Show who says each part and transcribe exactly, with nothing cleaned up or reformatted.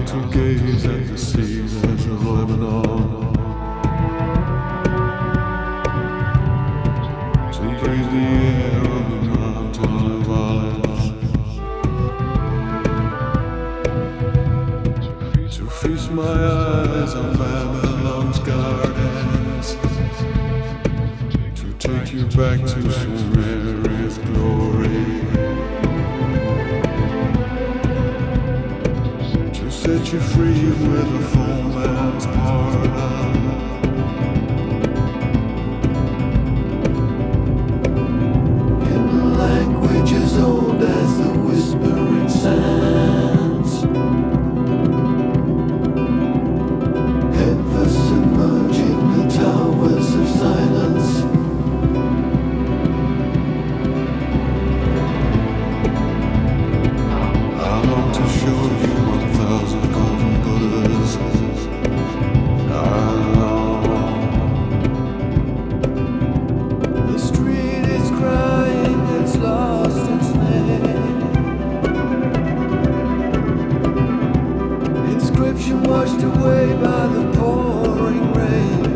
Speaker 1: to gaze at the cedars of Lebanon, to breathe the air on the mountain of olives, to feast my eyes on Babylon's gardens, to take you back to Sumeria's glory, set you free with a full man's pardon. In a language as old as the whispering sands, ever submerging the towers of silence. I long to show you one thousand golden Buddhas. I long. The street is crying, it's lost its name. Inscription washed away by the pouring rain.